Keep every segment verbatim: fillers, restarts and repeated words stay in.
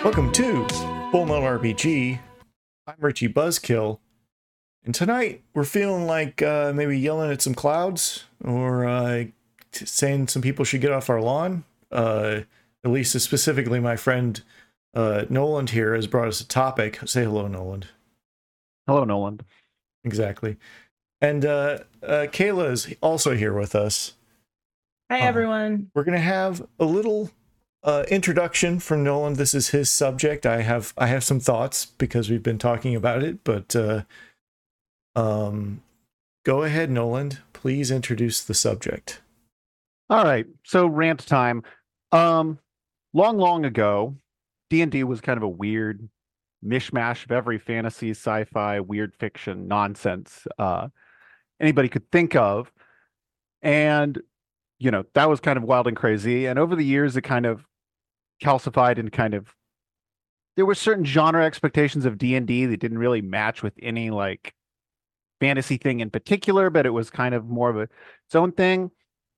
Welcome to Full Metal R P G. I'm Richie Buzzkill, and tonight we're feeling like uh, maybe yelling at some clouds or uh, t- saying some people should get off our lawn. Uh, at least specifically, my friend uh, Noland here has brought us a topic. Say hello, Noland. Hello, Noland. Exactly. And uh, uh, Kayla is also here with us. Hi, Uh, everyone. We're going to have a little uh, introduction from Noland. This is his subject. I have I have some thoughts because we've been talking about it, but uh, um, go ahead, Noland. Please introduce the subject. All right, so rant time. Um, long, long ago, D and D was kind of a weird mishmash of every fantasy, sci-fi, weird fiction nonsense uh, anybody could think of, and you know that was kind of wild and crazy. And over the years, it kind of calcified and kind of there were certain genre expectations of D and D that didn't really match with any like fantasy thing in particular, but it was kind of more of a, its own thing.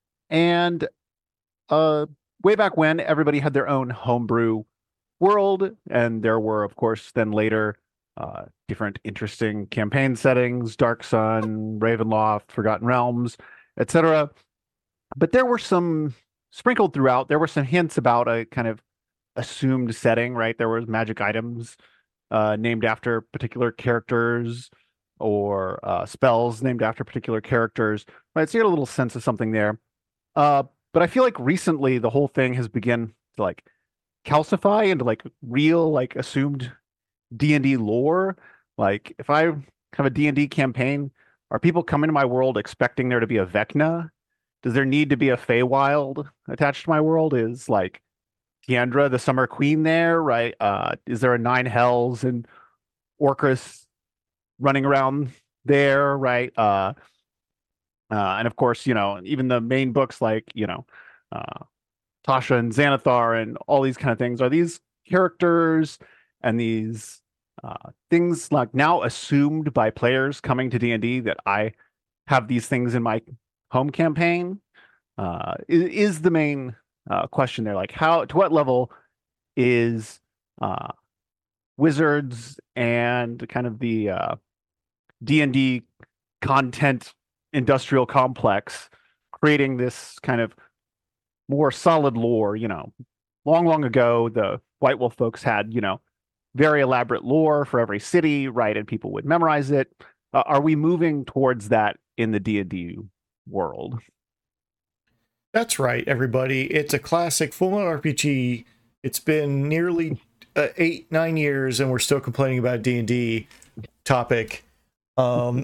And uh, way back when, everybody had their own homebrew world, and there were, of course, then later uh, different interesting campaign settings: Dark Sun, Ravenloft, Forgotten Realms, et cetera. But there were some sprinkled throughout. There were some hints about a kind of assumed setting, right? There was magic items uh, named after particular characters, or uh, spells named after particular characters, right? So you had a little sense of something there. Uh, but I feel like recently the whole thing has begun to like calcify into like real, like assumed D and D lore. Like if I have a D and D campaign, are people coming to my world expecting there to be a Vecna? Does there need to be a Feywild attached to my world? Is like Tiandra the Summer Queen there, right? Uh, is there a Nine Hells and Orcus running around there, right? Uh, uh, and of course, you know, even the main books like, you know, uh, Tasha and Xanathar and all these kind of things, are these characters and these uh, things like now assumed by players coming to D and D that I have these things in my home campaign? Uh, is, is the main uh, question there. Like how, to what level is uh, Wizards and kind of the uh, D and D content industrial complex creating this kind of more solid lore? You know, long, long ago, the White Wolf folks had, you know, very elaborate lore for every city, right? And people would memorize it. Uh, are we moving towards that in the D and D world? That's right, everybody. It's a classic Full Metal R P G. It's been nearly uh, eight, nine years, and we're still complaining about a D and D topic. Um,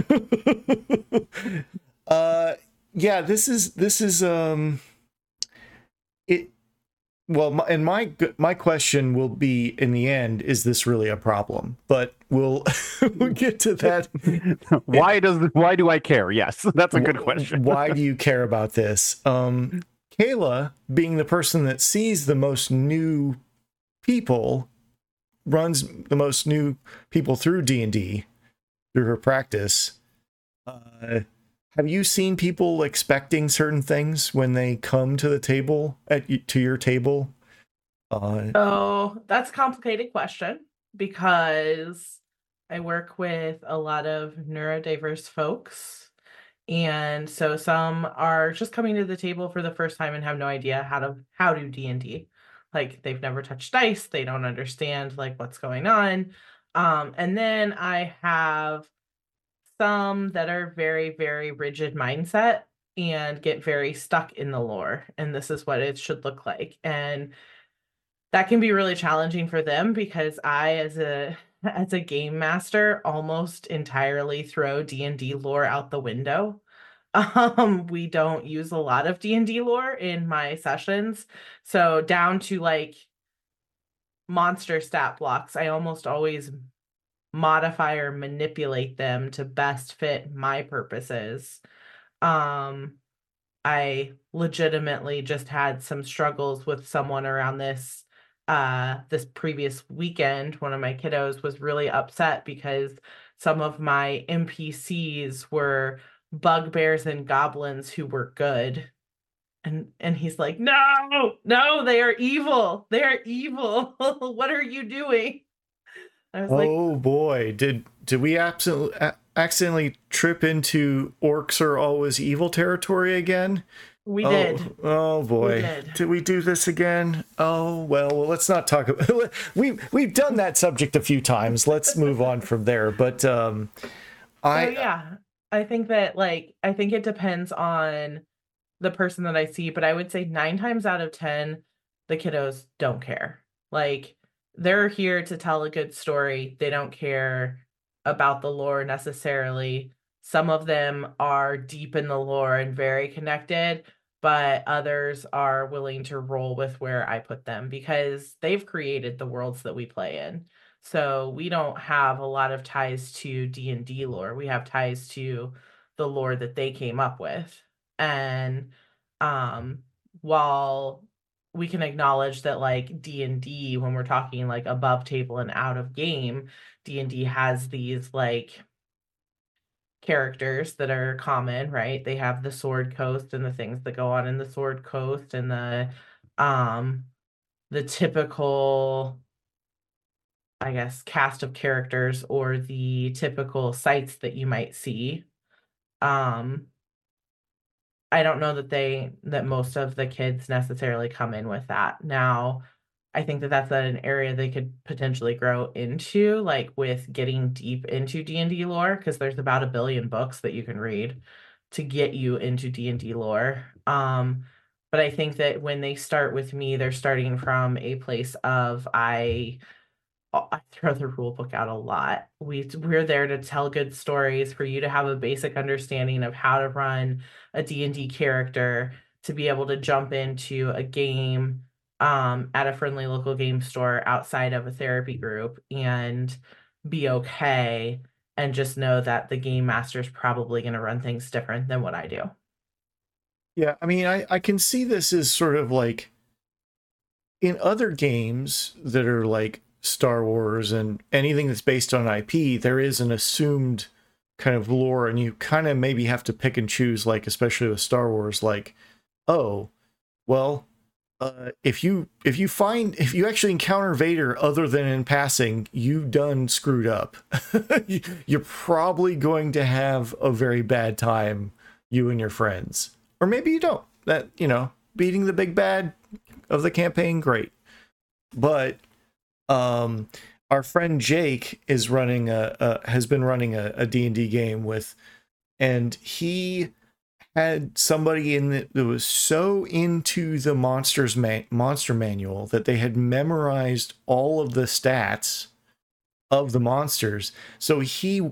uh, yeah, this is this is um, it. Well, my, and my my question will be in the end: is this really a problem? But we'll we'll get to that. Why does why do I care? Yes, that's a good question. Why do you care about this? Um, Kayla, being the person that sees the most new people, runs the most new people through D and D through her practice. Uh, have you seen people expecting certain things when they come to the table at to your table? Uh, So that's a complicated question because I work with a lot of neurodiverse folks. And so some are just coming to the table for the first time and have no idea how to how to D and D. Like they've never touched dice, they don't understand like what's going on. Um, and then I have some that are very, very rigid mindset and get very stuck in the lore. And this is what it should look like. And that can be really challenging for them because I, as a as a game master, almost entirely throw D and D lore out the window. Um, we don't use a lot of D and D lore in my sessions. So down to like monster stat blocks, I almost always modify or manipulate them to best fit my purposes. Um, I legitimately just had some struggles with someone around this uh this previous weekend. One of my kiddos was really upset because some of my N P Cs were bugbears and goblins who were good. And and he's like, no, no, they are evil. They are evil. What are you doing? I was like, Oh boy, did did we absolutely accidentally trip into orcs are always evil territory again? we Oh, did. oh boy, We did. did we do this again? Oh well, well let's not talk about. We we've done that subject a few times. Let's move on from there. But um, I So yeah, I think that like I think it depends on the person that I see, but I would say nine times out of ten, the kiddos don't care. Like they're here to tell a good story. They don't care about the lore necessarily. Some of them are deep in the lore and very connected, but others are willing to roll with where I put them because they've created the worlds that we play in. So we don't have a lot of ties to D and D lore. We have ties to the lore that they came up with. And um while we can acknowledge that like D and D when we're talking like above table and out of game, D and D has these like characters that are common, right? They have the Sword Coast and the things that go on in the Sword Coast and the um the typical I guess cast of characters or the typical sites that you might see. Um I don't know that they that most of the kids necessarily come in with that. Now, I think that that's an area they could potentially grow into, like with getting deep into D and D lore, because there's about a billion books that you can read to get you into D and D lore. Um, but I think that when they start with me, they're starting from a place of I oh, I throw the rule book out a lot. We we're there to tell good stories for you to have a basic understanding of how to run a D and D character, to be able to jump into a game um, at a friendly local game store outside of a therapy group and be okay and just know that the game master is probably going to run things different than what I do. yeah, I mean, I I can see this as sort of like in other games that are like Star Wars and anything that's based on I P, there is an assumed kind of lore, and you kind of maybe have to pick and choose, like especially with Star Wars, like, oh, well, uh, if you if you find if you actually encounter Vader other than in passing, you've done screwed up. You're probably going to have a very bad time, you and your friends, or maybe you don't. That, you know, beating the big bad of the campaign, great, but um our friend Jake is running a, a has been running a, a D and D game with, and he had somebody in the, that was so into the monsters man, monster manual that they had memorized all of the stats of the monsters. So he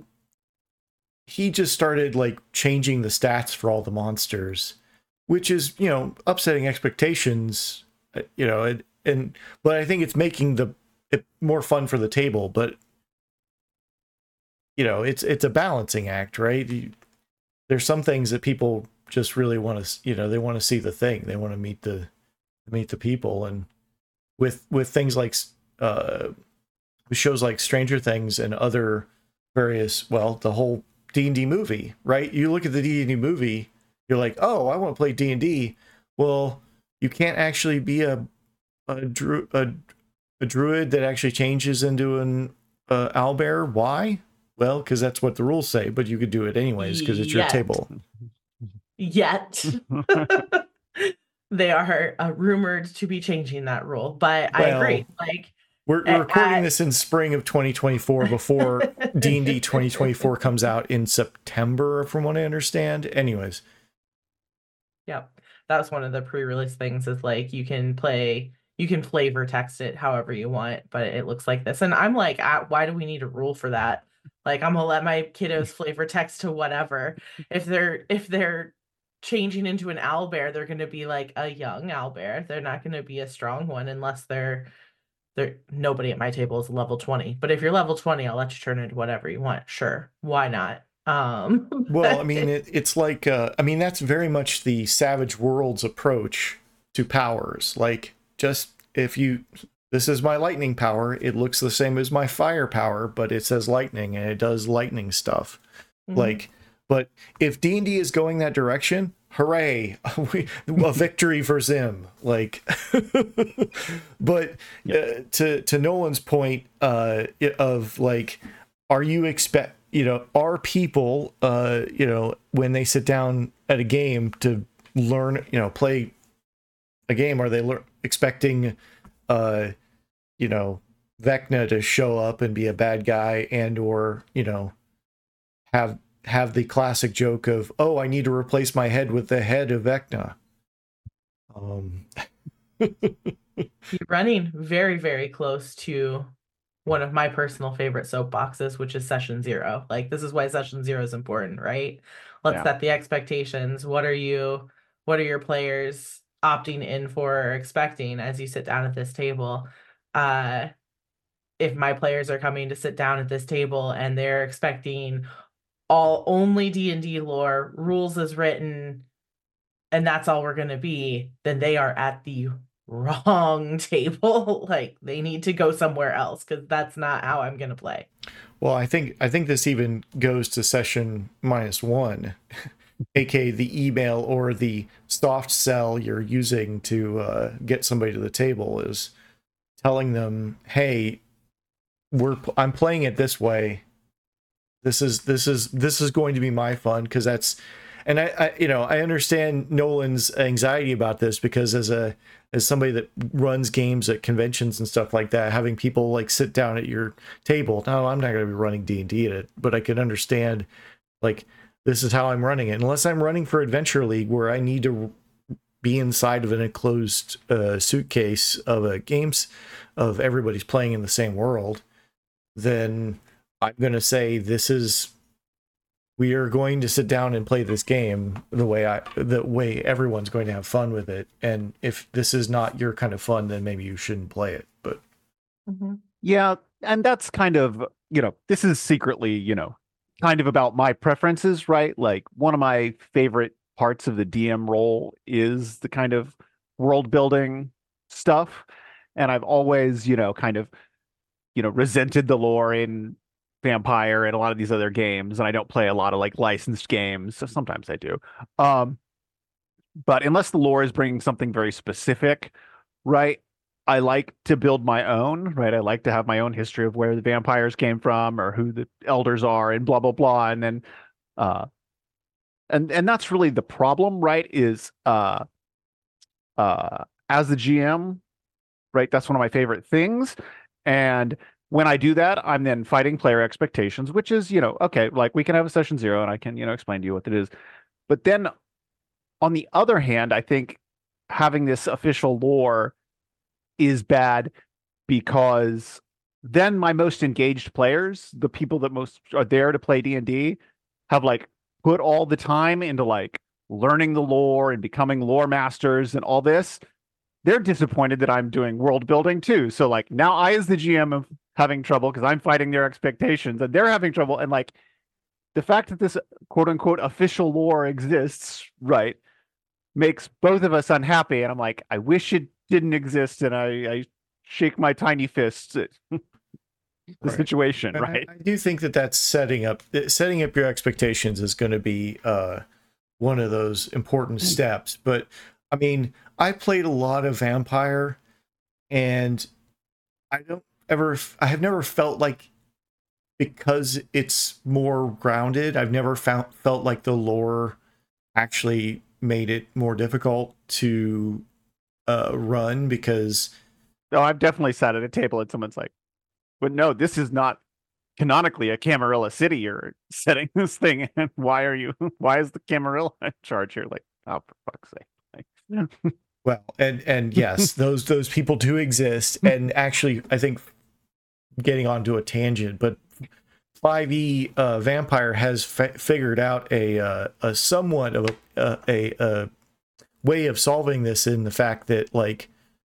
he just started like changing the stats for all the monsters, which is, you know, upsetting expectations, you know, and, and but I think it's making the it more fun for the table. But you know, it's it's a balancing act, right? You, there's some things that people just really want to, you know, they want to see the thing, they want to meet the meet the people, and with with things like uh shows like Stranger Things and other various, well, the whole D and D movie, right? You look at the D and D movie, you're like, oh, I want to play D and D. Well, you can't actually be a a, dru- a a druid that actually changes into an uh, owlbear. Why? Well, because that's what the rules say, but you could do it anyways because it's your Yet. table. Yet. They are uh, rumored to be changing that rule, but I Well, agree. Like We're, we're Uh, recording uh, this in spring of twenty twenty-four before D and D twenty twenty-four comes out in September, from what I understand. Anyways, Yep. That was one of the pre-release things, is like you can play, you can flavor text it however you want, but it looks like this. And I'm like, ah, why do we need a rule for that? Like, I'm gonna let my kiddos flavor text to whatever. If they're if they're changing into an owlbear, they're gonna be like a young owlbear. They're not gonna be a strong one unless they're they're nobody at my table is level twenty. But if you're level twenty, I'll let you turn into whatever you want. Sure. Why not? Um well, I mean, it, it's like, uh, I mean, that's very much the Savage Worlds approach to powers. Like, just if you, this is my lightning power, it looks the same as my fire power, but it says lightning and it does lightning stuff. Mhm. Like, But if D and D is going that direction, hooray, we, a victory for Zim. Like, but uh, to to Nolan's point uh, of like, are you expect you know are people uh, you know when they sit down at a game to learn you know play a game, are they lear- expecting uh, you know Vecna to show up and be a bad guy and or you know have have the classic joke of, oh, I need to replace my head with the head of Vecna. Um, You're running very, very close to one of my personal favorite soapboxes, which is session zero. Like, this is why session zero is important, right? Let's Yeah. set the expectations. What are you, what are your players opting in for or expecting as you sit down at this table? Uh, if my players are coming to sit down at this table and they're expecting all only D and D lore, rules as written, and that's all we're going to be, then they are at the wrong table. Like, they need to go somewhere else, because that's not how I'm going to play. well, I think I think this even goes to session minus one, aka the email or the soft sell you're using to uh, get somebody to the table, is telling them, hey, we're I'm playing it this way. This is this is this is going to be my fun, because that's, and I, I you know I understand Nolan's anxiety about this, because as a as somebody that runs games at conventions and stuff like that, having people like sit down at your table. No, I'm not going to be running D and D at it, but I can understand like this is how I'm running it. Unless I'm running for Adventure League, where I need to be inside of an enclosed uh, suitcase of a games of everybody's playing in the same world, then I'm going to say this is, we are going to sit down and play this game the way I, the way everyone's going to have fun with it. And if this is not your kind of fun, then maybe you shouldn't play it. But Mm-hmm. Yeah, and that's kind of, you know, this is secretly, you know, kind of about my preferences, right? Like, one of my favorite parts of the D M role is the kind of world building stuff. And I've always, you know, kind of, you know, resented the lore in Vampire and a lot of these other games. And I don't play a lot of like licensed games. So sometimes I do. Um, but unless the lore is bringing something very specific, right? I like to build my own, right? I like to have my own history of where the vampires came from or who the elders are and blah, blah, blah. And then, uh, and, and that's really the problem, right? Is, uh, uh, as the G M, right? That's one of my favorite things. And when I do that, I'm then fighting player expectations, which is, you know, okay, like we can have a session zero and I can, you know, explain to you what it is. But then on the other hand, I think having this official lore is bad, because then my most engaged players, the people that most are there to play D and D, have like put all the time into like learning the lore and becoming lore masters and all this. They're disappointed that I'm doing world building too. So like now I, as the G M, am having trouble because I'm fighting their expectations and they're having trouble. And like the fact that this quote unquote official lore exists, right, makes both of us unhappy. And I'm like, I wish it didn't exist. And I, I shake my tiny fists at the Right. situation, And right? I, I do think that that's setting up setting up your expectations is going to be uh, one of those important steps. But I mean, I played a lot of Vampire, and I don't ever, I have never felt like, because it's more grounded, I've never found felt like the lore actually made it more difficult to uh, run, because No, I've definitely sat at a table and someone's like, but no, this is not canonically a Camarilla city you're setting this thing in. Why are you, why is the Camarilla in charge here? Like, oh, for fuck's sake. Like, well, and and yes, those those people do exist. And actually, I think, getting onto a tangent, but five E uh, Vampire has fa- figured out a uh, a somewhat of a, a a way of solving this, in the fact that, like,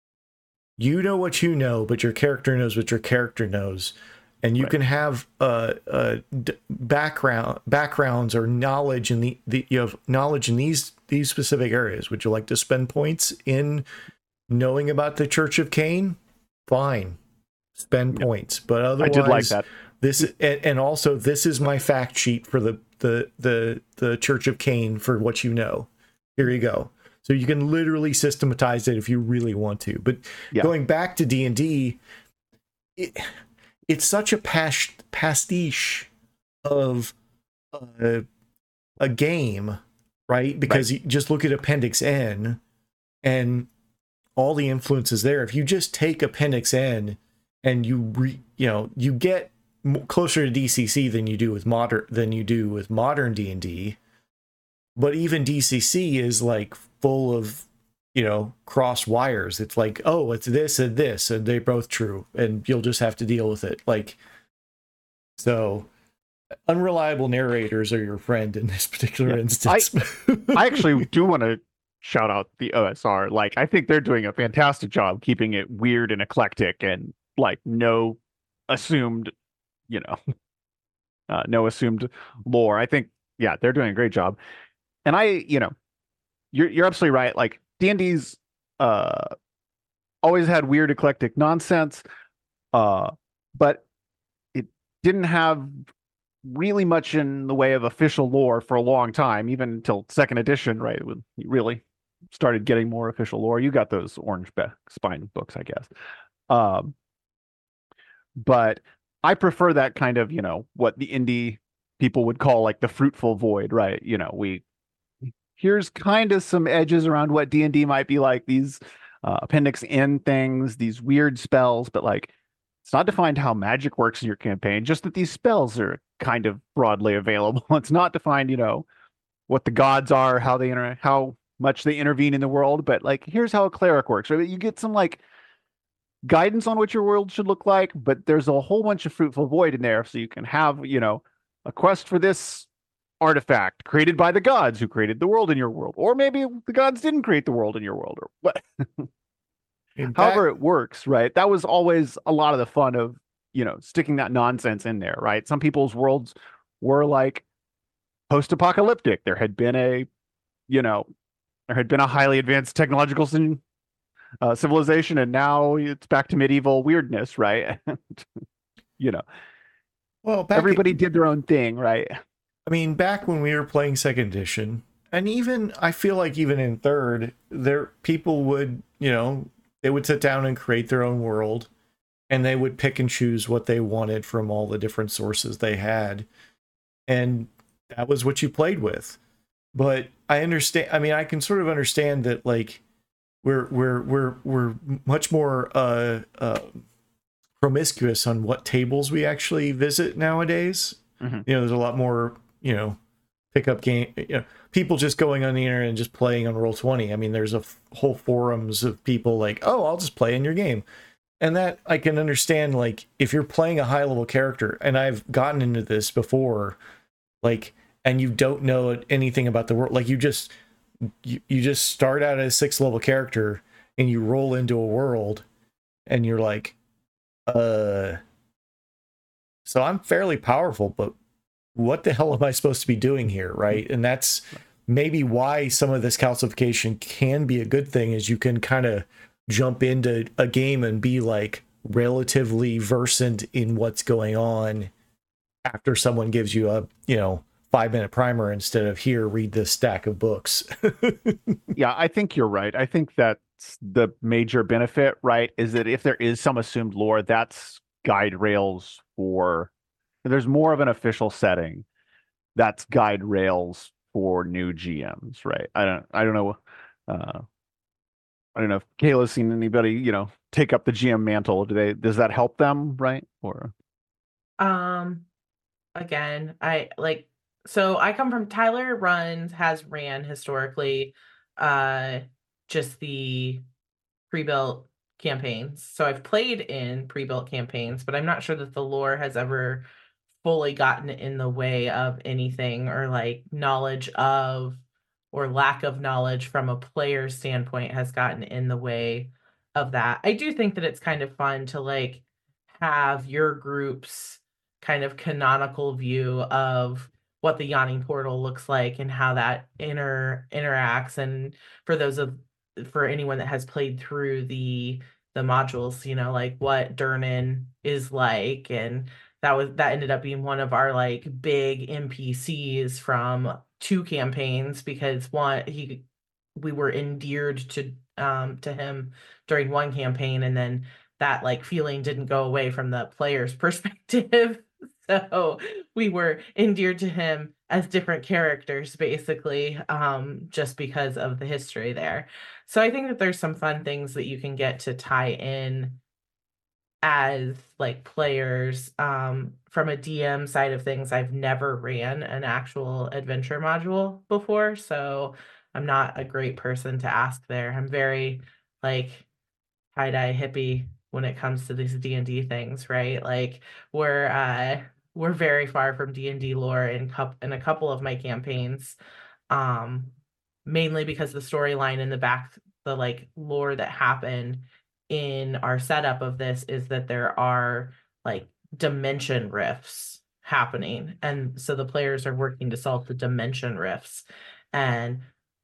you know what you know, but your character knows what your character knows, and you Right. can have uh, uh d- background backgrounds or knowledge in the, the you have knowledge in these these specific areas. Would you like to spend points in knowing about the Church of Cain? Fine, spend Yep. points. But I otherwise, did like that. this and, and also this is my fact sheet for the the the the Church of Cain for what you know. Here you go. So you can literally systematize it if you really want to. But Yeah. going back to D and D, it, it's such a pas- pastiche of uh, a game, right? Because right. you just look at Appendix N and all the influences there. If you just take Appendix N and you re, you know you get closer to D C C than you do with modern than you do with modern D and D. But even D C C is like full of, you know, cross wires. It's like, oh, it's this and this, and they're both true, and you'll just have to deal with it. Like, so unreliable narrators are your friend in this particular yeah. instance. I, I actually do want to shout out the O S R. Like, I think they're doing a fantastic job keeping it weird and eclectic, and like no assumed, you know, uh, no assumed lore. I think, yeah, they're doing a great job. And I, you know, you're you're absolutely right. Like D and D's uh, always had weird, eclectic nonsense, uh, but it didn't have really much in the way of official lore for a long time, even until second edition, right? It really started getting more official lore. You got those Orange Spine books, I guess. Um, but I prefer that kind of, you know, what the indie people would call like the fruitful void, right? You know, we here's kind of some edges around what D and D might be like, these uh, Appendix N things, these weird spells, but like it's not defined how magic works in your campaign, just that these spells are kind of broadly available. It's not defined, you know, what the gods are, how they inter- how much they intervene in the world, but like here's how a cleric works, right? You get some like guidance on what your world should look like, but there's a whole bunch of fruitful void in there, so you can have, you know, a quest for this artifact created by the gods who created the world in your world, or maybe the gods didn't create the world in your world, or what. However it works, right? That was always a lot of the fun of, you know, sticking that nonsense in there, right? Some people's worlds were like post-apocalyptic. There had been a, you know, there had been a highly advanced technological uh, civilization, and now it's back to medieval weirdness, right? You know, well, everybody at, did their own thing, right? I mean, back when we were playing second edition, and even I feel like even in third, there people would, you know, they would sit down and create their own world, and they would pick and choose what they wanted from all the different sources they had, and that was what you played with. But I understand. I mean, I can sort of understand that, like, we're we're we're we're much more uh, uh, promiscuous on what tables we actually visit nowadays. Mm-hmm. You know, there's a lot more, you know, pickup game, you know, people just going on the internet and just playing on Roll twenty. I mean, there's a f- whole forums of people like, oh, I'll just play in your game. And that I can understand, like, if you're playing a high level character, and I've gotten into this before, like, and you don't know anything about the world, like you just, you, you just start out as a sixth level character and you roll into a world and you're like, uh, so I'm fairly powerful, but what the hell am I supposed to be doing here, right? And that's maybe why some of this calcification can be a good thing, is you can kind of jump into a game and be like relatively versant in what's going on after someone gives you a, you know, five minute primer instead of here, read this stack of books. Yeah, I think you're right. I think that's the major benefit, right? Is that if there is some assumed lore, that's guide rails for, there's more of an official setting. That's guide rails for new G Ms, right? I don't, I don't know. Uh, I don't know if Kayla's seen anybody, you know, take up the G M mantle. Do they, does that help them, right? Or, um, again, I like, so I come from, Tyler runs, has ran historically, uh, just the pre-built campaigns. So I've played in pre-built campaigns, but I'm not sure that the lore has ever fully gotten in the way of anything, or like knowledge of, or lack of knowledge from a player standpoint has gotten in the way of that. I do think that it's kind of fun to like have your group's kind of canonical view of what the Yawning Portal looks like and how that inter interacts. And for those of, for anyone that has played through the the modules, you know, like what Durnan is like, and that was that ended up being one of our like big N P Cs from two campaigns, because one he we were endeared to um to him during one campaign, and then that like feeling didn't go away from the player's perspective. So we were endeared to him as different characters, basically, um, just because of the history there. So I think that there's some fun things that you can get to tie in as like players. Um, from a D M side of things, I've never ran an actual adventure module before, so I'm not a great person to ask there. I'm very like tie-dye hippie when it comes to these D and D things, right? Like we're uh we're very far from D and D lore in cup in a couple of my campaigns. Um mainly because the storyline in the back, the like lore that happened in our setup of this is that there are like dimension rifts happening. And so the players are working to solve the dimension rifts. And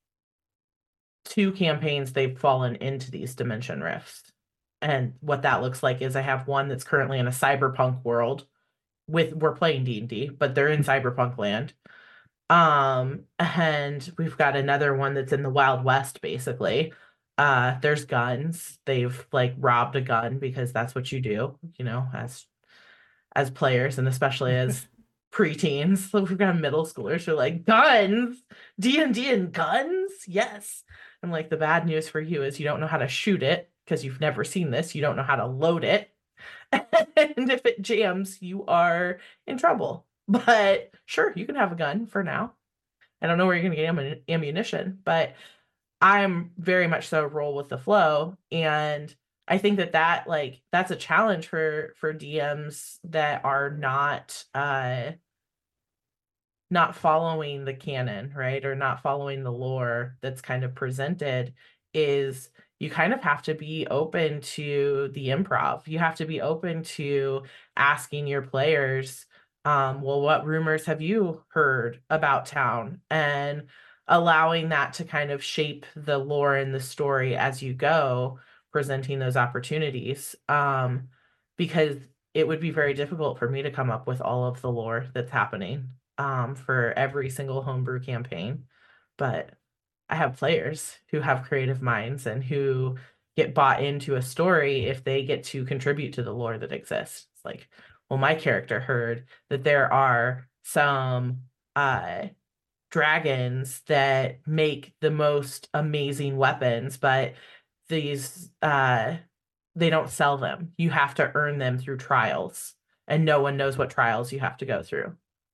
two campaigns they've fallen into these dimension rifts. And what that looks like is I have one that's currently in a cyberpunk world with we're playing D and D, but they're in cyberpunk land. Um, and we've got another one that's in the Wild West, basically. Uh, there's guns. They've like robbed a gun because that's what you do, you know, as as players, and especially as preteens. So we've got middle schoolers who are like, guns, D and D and guns, yes. I'm like, the bad news for you is you don't know how to shoot it because you've never seen this. You don't know how to load it. And if it jams, you are in trouble. But sure, you can have a gun for now. I don't know where you're going to get am- ammunition, but I'm very much so roll with the flow. And I think that that like that's a challenge for for D Ms that are not uh not following the canon, right? Or not following the lore that's kind of presented, is you kind of have to be open to the improv. You have to be open to asking your players, um, well, what rumors have you heard about town? And allowing that to kind of shape the lore and the story as you go, presenting those opportunities. Um, because it would be very difficult for me to come up with all of the lore that's happening um, for every single homebrew campaign. But I have players who have creative minds and who get bought into a story if they get to contribute to the lore that exists. It's like, well, my character heard that there are some uh, dragons that make the most amazing weapons, but these uh, they don't sell them. You have to earn them through trials, and no one knows what trials you have to go through.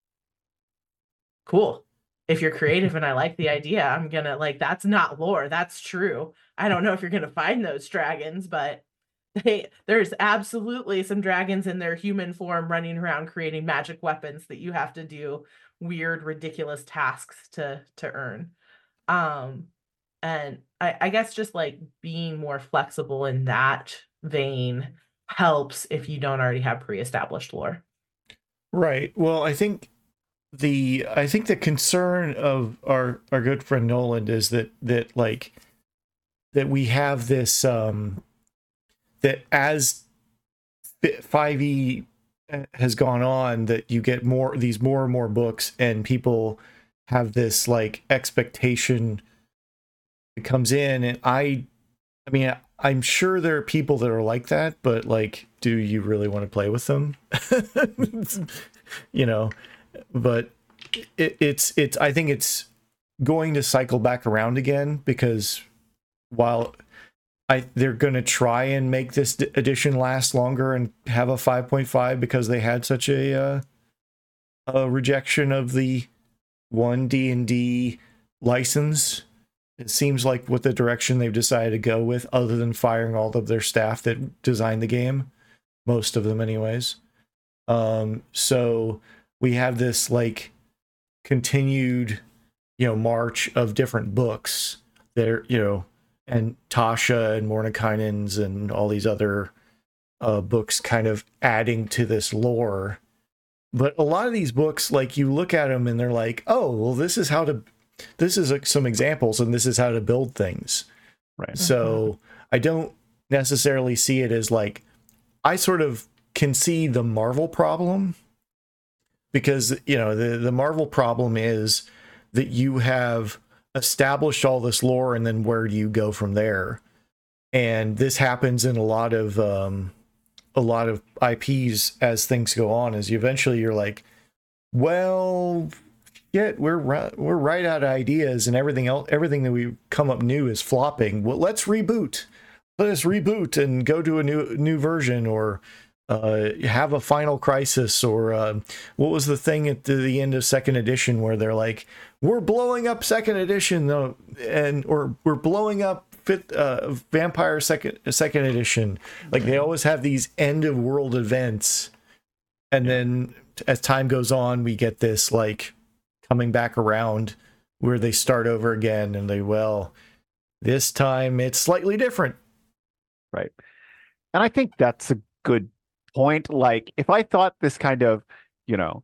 Cool. If you're creative and I like the idea, I'm gonna like, that's not lore, that's true. I don't know if you're gonna find those dragons, but they, there's absolutely some dragons in their human form running around creating magic weapons that you have to do weird, ridiculous tasks to to earn. Um, and I, I guess just like being more flexible in that vein helps if you don't already have pre-established lore. Right. Well, I think the I think the concern of our our good friend Nolan is that that like that we have this um that as five E has gone on, that you get more these more and more books, and people have this like expectation that comes in. And I I mean, I'm sure there are people that are like that, but like, do you really want to play with them? You know, but it, it's it's I think it's going to cycle back around again, because while I they're going to try and make this edition last longer and have a five point five because they had such a uh, a rejection of the one D and D license. It seems like what the direction they've decided to go with, other than firing all of their staff that designed the game, most of them anyways. Um, so we have this like continued, you know, march of different books that are, you know, and Tasha and Mordenkainen's and all these other uh, books kind of adding to this lore. But a lot of these books, like, you look at them and they're like, oh, well, this is how to, this is like some examples, and this is how to build things. Right. So I don't necessarily see it as like, I sort of can see the Marvel problem, because you know the the Marvel problem is that you have established all this lore, and then where do you go from there? And this happens in a lot of um, a lot of I Ps as things go on. Is you eventually you're like, well, shit, we're right, we're right out of ideas, and everything else, everything that we come up new is flopping. Well, let's reboot. Let us reboot and go to a new new version, or uh, have a Final Crisis, or uh, what was the thing at the, the end of second edition where they're like, we're blowing up second edition, though, and or we're blowing up fifth uh, Vampire second second edition. Like they always have these end of world events, and then as time goes on, we get this like coming back around where they start over again, and they well, this time it's slightly different. Right. And I think that's a good point. Like, if I thought this kind of, you know,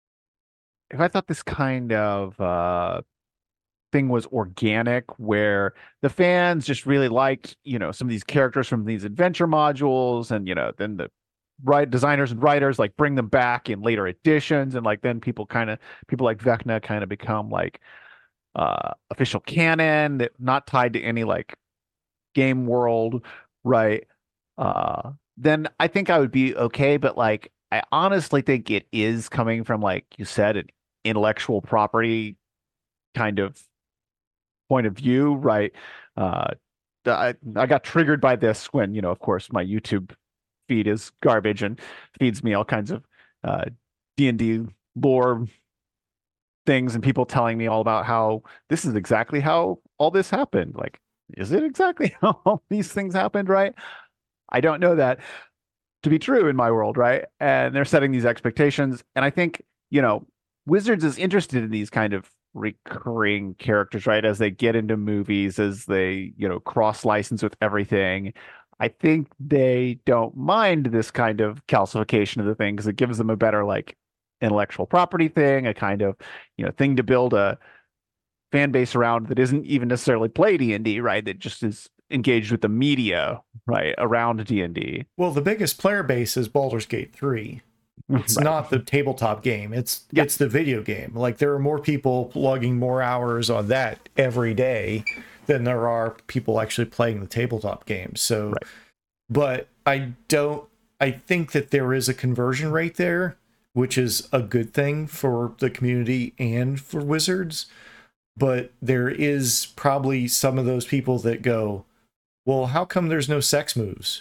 if I thought this kind of uh, thing was organic, where the fans just really liked, you know, some of these characters from these adventure modules, and, you know, then the right designers and writers like bring them back in later editions, and like then people kind of, people like Vecna kind of become like uh, official canon, that not tied to any like game world. Right. Uh, then I think I would be okay. But like, I honestly think it is coming from, like you said, an intellectual property kind of point of view. Right. Uh, I, I got triggered by this when, you know, of course, my YouTube feed is garbage and feeds me all kinds of uh, D and D lore things, and people telling me all about how this is exactly how all this happened. Like, is it exactly how all these things happened, right? I don't know that to be true in my world, right? And they're setting these expectations. And I think, you know, Wizards is interested in these kind of recurring characters, right? As they get into movies, as they, you know, cross-license with everything. I think they don't mind this kind of calcification of the thing, because it gives them a better, like, intellectual property thing, a kind of, you know, thing to build a fan base around that isn't even necessarily play D and D, right? That just is engaged with the media, right, around D and D. Well, the biggest player base is Baldur's Gate three. It's right. Not the tabletop game. It's yeah. It's the video game. Like, there are more people logging more hours on that every day than there are people actually playing the tabletop game. So, right. But I don't, I think that there is a conversion rate there, which is a good thing for the community and for Wizards. But there is probably some of those people that go, well, how come there's no sex moves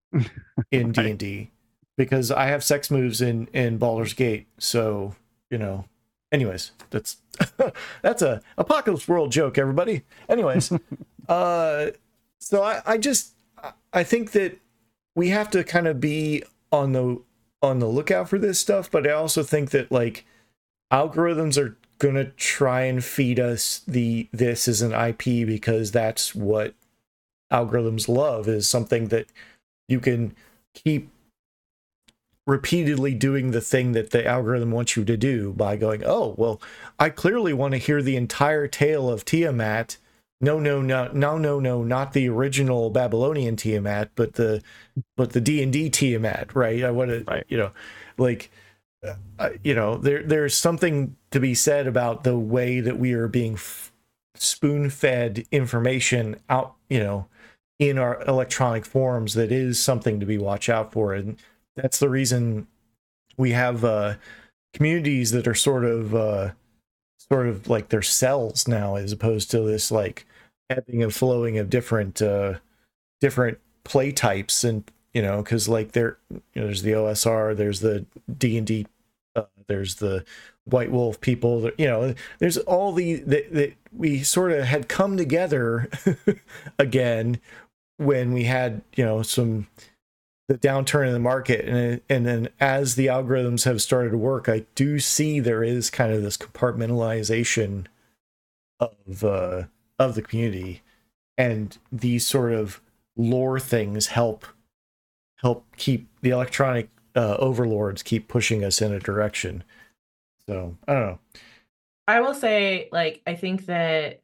in right. D and D? Because I have sex moves in, in Baldur's Gate. So, you know, anyways, that's that's a Apocalypse World joke, everybody. Anyways, uh, so I, I just, I think that we have to kind of be on the on the lookout for this stuff. But I also think that, like, algorithms are gonna try and feed us the this as an I P, because that's what algorithms love, is something that you can keep repeatedly doing the thing that the algorithm wants you to do by going, oh, well, I clearly want to hear the entire tale of Tiamat. No, no, no, no, no, no, not the original Babylonian Tiamat, but the but the D and D Tiamat, right? I want to, right. you know, like, uh, you know, there there's something to be said about the way that we are being f- spoon-fed information out, you know, in our electronic forms. That is something to be watched out for, and that's the reason we have uh, communities that are sort of uh, sort of like their cells now, as opposed to this like ebbing and flowing of different uh, different play types. And you know, because like there, you know, there's the O S R, there's the D and D, uh, there's the White Wolf people, you know, there's all the that, that we sort of had come together again when we had, you know, some the downturn in the market, and and then as the algorithms have started to work, I do see there is kind of this compartmentalization of uh, of the community, and these sort of lore things help help keep the electronic uh, overlords keep pushing us in a direction. So I don't know. I will say, like, I think that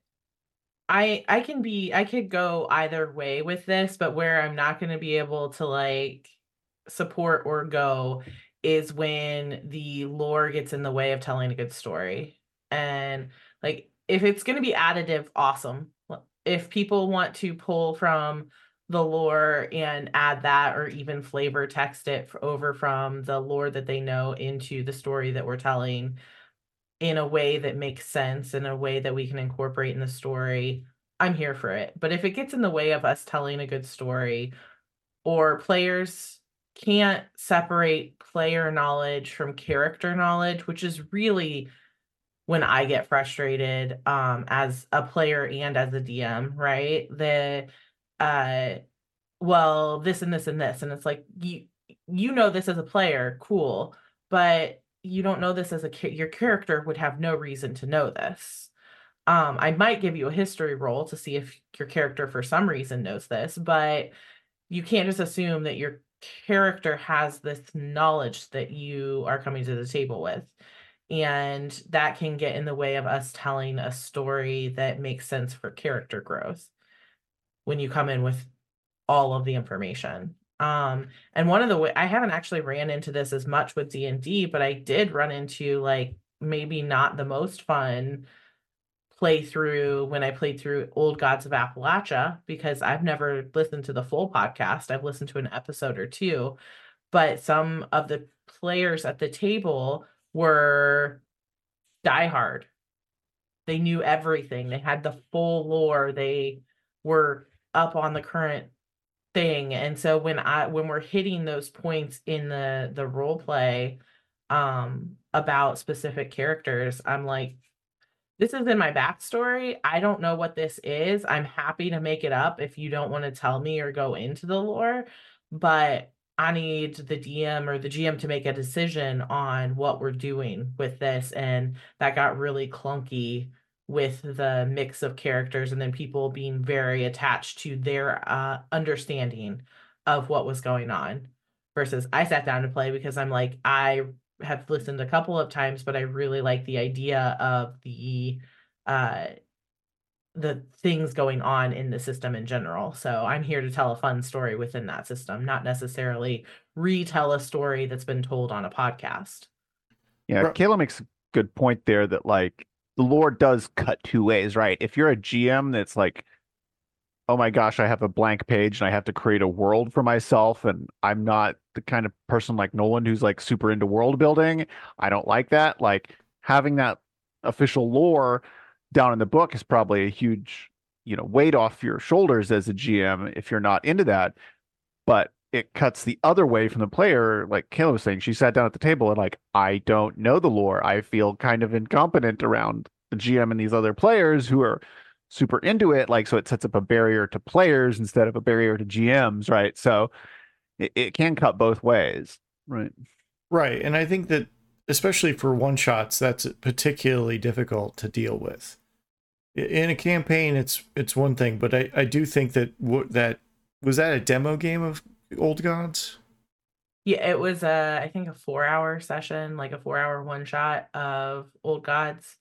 I I can be I could go either way with this, but where I'm not going to be able to like support or go is when the lore gets in the way of telling a good story. And like, if it's going to be additive, awesome. If people want to pull from the lore and add that, or even flavor text it over from the lore that they know into the story that we're telling in a way that makes sense, in a way that we can incorporate in the story, I'm here for it. But if it gets in the way of us telling a good story, or players can't separate player knowledge from character knowledge, which is really when I get frustrated um, as a player and as a D M, right? The uh, well, this and this and this, and it's like, you you know this as a player, cool, but you don't know this as a your character would have no reason to know this. Um, I might give you a history roll to see if your character for some reason knows this, but you can't just assume that your character has this knowledge that you are coming to the table with. And that can get in the way of us telling a story that makes sense for character growth when you come in with all of the information. Um, and one of the way I haven't actually ran into this as much with D and D, but I did run into like maybe not the most fun playthrough when I played through Old Gods of Appalachia, because I've never listened to the full podcast. I've listened to an episode or two, but some of the players at the table were diehard. They knew everything. They had the full lore. They were up on the current thing. And so when I when we're hitting those points in the the role play um about specific characters, I'm like, this is in my backstory. I don't know what this is. I'm happy to make it up if you don't want to tell me or go into the lore, but I need the D M or the G M to make a decision on what we're doing with this. And that got really clunky with the mix of characters, and then people being very attached to their uh, understanding of what was going on. Versus I sat down to play because I'm like, I have listened a couple of times, but I really like the idea of the uh the things going on in the system in general. So I'm here to tell a fun story within that system, not necessarily retell a story that's been told on a podcast. Yeah, Ru- Kayla makes a good point there that like the lore does cut two ways, right? If you're a G M that's like, oh my gosh, I have a blank page and I have to create a world for myself, and I'm not the kind of person like Nolan who's like super into world building. I don't like that. Like having that official lore down in the book is probably a huge, you know, weight off your shoulders as a G M if you're not into that. But it cuts the other way from the player. Like Kayla was saying, she sat down at the table and like, I don't know the lore. I feel kind of incompetent around the G M and these other players who are super into it. Like, so it sets up a barrier to players instead of a barrier to G Ms, right? So it, it can cut both ways, right? Right. And I think that especially for one shots, that's particularly difficult to deal with. In a campaign, it's it's one thing, but I, I do think that what that was that a demo game of Old Gods? Yeah, it was a I think a four hour session, like a four hour one shot of Old Gods.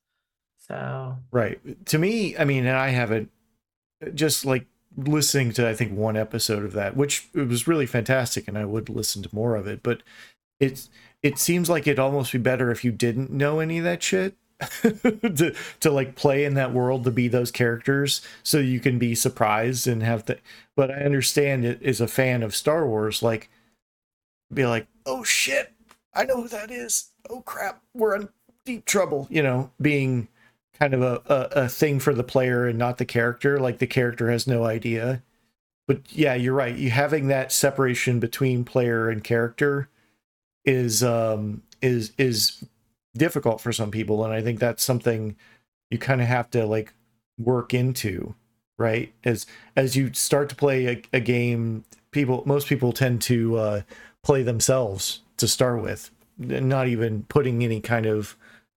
So Right. To me, I mean, and I haven't just like listening to I think one episode of that, which it was really fantastic, and I would listen to more of it, but it's it seems like it'd almost be better if you didn't know any of that shit. to to like play in that world, to be those characters, so you can be surprised and have the but I understand it as a fan of Star Wars, like be like, oh shit, I know who that is, oh crap, we're in deep trouble, you know, being kind of a, a, a thing for the player and not the character, like the character has no idea. But yeah, you're right, you having that separation between player and character is um is is difficult for some people, and I think that's something you kind of have to like work into, right? As as you start to play a, a game, people most people tend to uh play themselves to start with, not even putting any kind of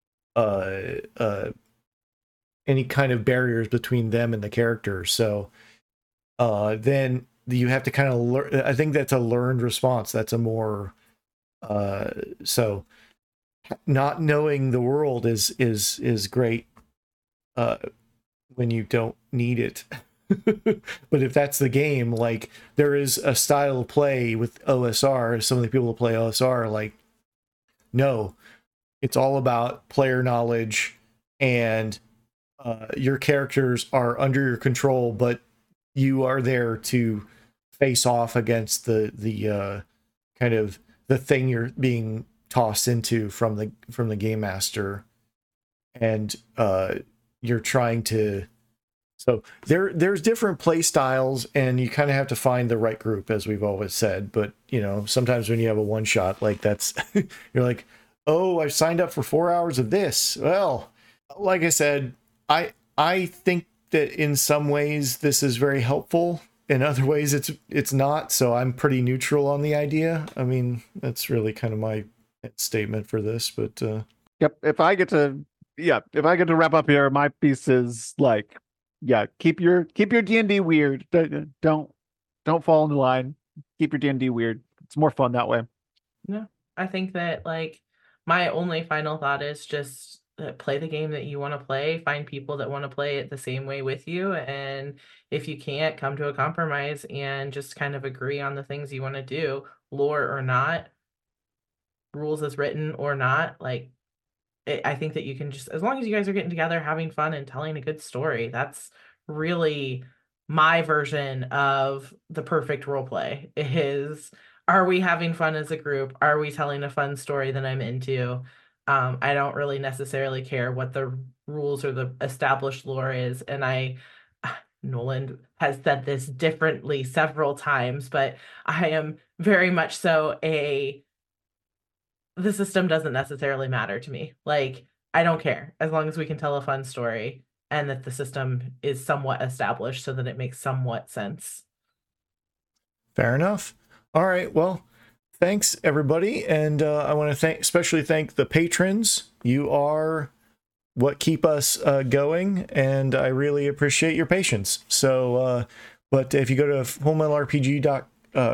uh uh any kind of barriers between them and the character. So uh then you have to kind of learn. I think that's a learned response. That's a more uh so not knowing the world is is is great uh when you don't need it. But if that's the game, like there is a style of play with O S R. Some of the people who play O S R are like, no, it's all about player knowledge, and uh, your characters are under your control, but you are there to face off against the the uh, kind of the thing you're being tossed into from the from the game master, and uh, you're trying to. So there there's different play styles, and you kind of have to find the right group, as we've always said. But you know, sometimes when you have a one shot like that's, you're like, oh, I signed up for four hours of this. Well, like I said, I I think that in some ways this is very helpful. In other ways, it's it's not. So I'm pretty neutral on the idea. I mean, that's really kind of my statement for this. But uh... yep, if I get to yeah, if I get to wrap up here, my piece is like. Yeah, keep your keep your D and D weird. Don't don't fall in the line. Keep your D and D weird. It's more fun that way. No, I think that like my only final thought is just uh, play the game that you want to play. Find people that want to play it the same way with you, and if you can't, come to a compromise and just kind of agree on the things you want to do, lore or not, rules as written or not. Like I think that you can just, as long as you guys are getting together, having fun and telling a good story, that's really my version of the perfect role play is, are we having fun as a group? Are we telling a fun story that I'm into? Um, I don't really necessarily care what the rules or the established lore is. And I, Nolan has said this differently several times, but I am very much so a, the system doesn't necessarily matter to me. Like, I don't care as long as we can tell a fun story and that the system is somewhat established so that it makes somewhat sense. Fair enough. All right. Well, thanks everybody. And uh, I want to thank, especially thank the patrons. You are what keep us uh, going. And I really appreciate your patience. So, uh, but if you go to home L R P G dot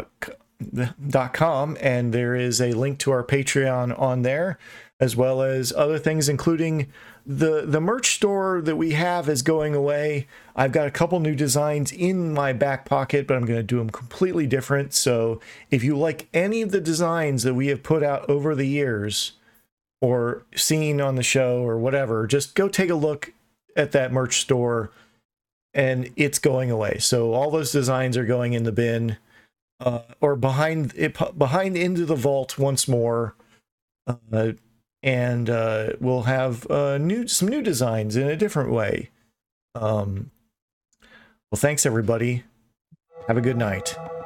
com, and there is a link to our Patreon on there, as well as other things, including the the merch store that we have is going away. I've got a couple new designs in my back pocket, but I'm going to do them completely different. So if you like any of the designs that we have put out over the years or seen on the show or whatever, just go take a look at that merch store, and it's going away. So all those designs are going in the bin. Uh, or behind it, behind into the vault once more, uh, and uh, we'll have uh, new some new designs in a different way. Um, well, thanks everybody. Have a good night.